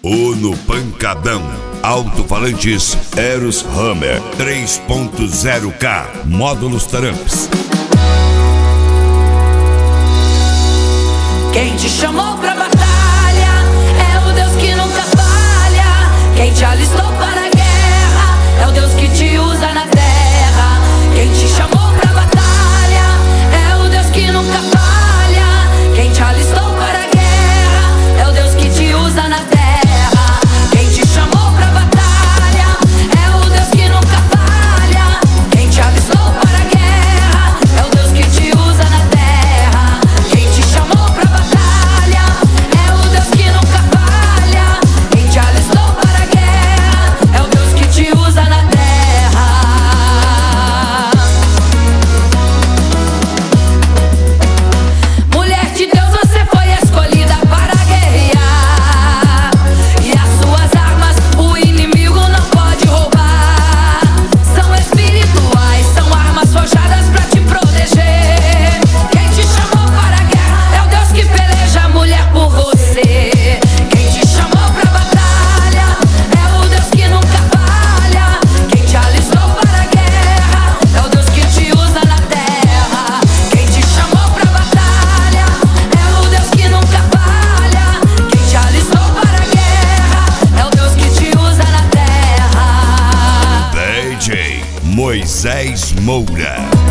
Uno Pancadão. Alto-falantes Eros Hammer 3.0K. Módulos Tramps. Quem te chamou pra batalha é o Deus que nunca falha. Quem te alistou para a guerra é o Deus que te usa na terra. Quem te chamou pra batalha é o Deus que nunca falha. Quem te alistou para a guerra é o Deus que te usa na terra. Quem te chamou pra batalha é o Deus que nunca falha. Quem te alistou para a guerra é o Deus que te usa na terra. Quem te chamou pra batalha é o Deus que nunca falha. Quem te alistou para a guerra é o Deus que te usa na terra. Mulher de Deus, você foi escolhida para guerrear, e as suas armas o inimigo não pode roubar. São espirituais, são armas forjadas pra te proteger. Quem te chamou para a guerra é o Deus que peleja, mulher, por você. Quem te chamou pra batalha é o Deus que nunca falha. Quem te alistou para a guerra é o Deus que te usa na terra. Quem te chamou pra batalha é o Deus que nunca falha. Quem te alistou para a guerra é o Deus que te usa na terra. DJ Moisés Moura.